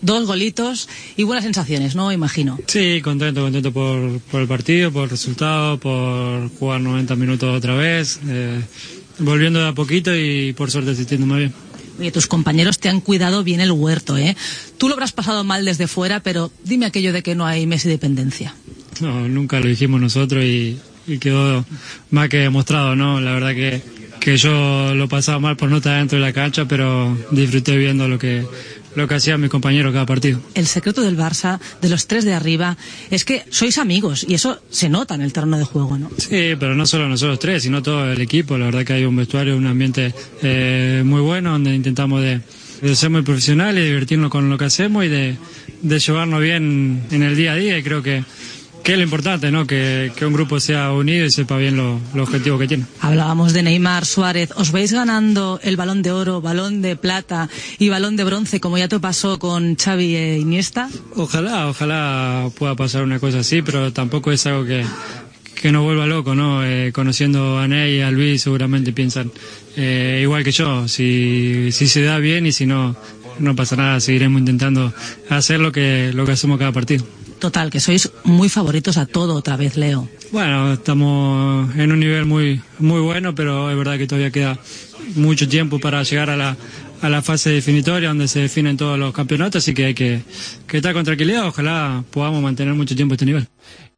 2 golitos y buenas sensaciones, ¿no? Imagino. Sí, contento por el partido, por el resultado, por jugar 90 minutos otra vez, volviendo de a poquito y por suerte sintiéndome bien. Oye, tus compañeros te han cuidado bien el huerto, ¿eh? Tú lo habrás pasado mal desde fuera, pero dime aquello de que no hay Messi dependencia. No, nunca lo dijimos nosotros y quedó más que demostrado, ¿no? La verdad que yo lo pasaba mal por no estar dentro de la cancha, pero disfruté viendo lo que hacían mis compañeros cada partido. El secreto del Barça, de los 3 de arriba, es que sois amigos y eso se nota en el terreno de juego, ¿no? Sí, pero no solo nosotros 3, sino todo el equipo. La verdad que hay un vestuario, un ambiente muy bueno donde intentamos de ser muy profesionales, de divertirnos con lo que hacemos y de llevarnos bien en el día a día, y creo que es lo importante, ¿no? Que un grupo sea unido y sepa bien los objetivos que tiene. Hablábamos de Neymar, Suárez. ¿Os vais ganando el Balón de Oro, Balón de Plata y Balón de Bronce, como ya te pasó con Xavi e Iniesta? Ojalá pueda pasar una cosa así, pero tampoco es algo que nos vuelva loco, ¿no? Conociendo a Ney y a Luis seguramente piensan igual que yo. Si se da bien, y si no pasa nada, seguiremos intentando hacer lo que hacemos cada partido. Total, que sois muy favoritos a todo otra vez, Leo. Bueno, estamos en un nivel muy bueno, pero es verdad que todavía queda mucho tiempo para llegar a la fase definitoria donde se definen todos los campeonatos, así que hay que estar con tranquilidad. Ojalá podamos mantener mucho tiempo este nivel.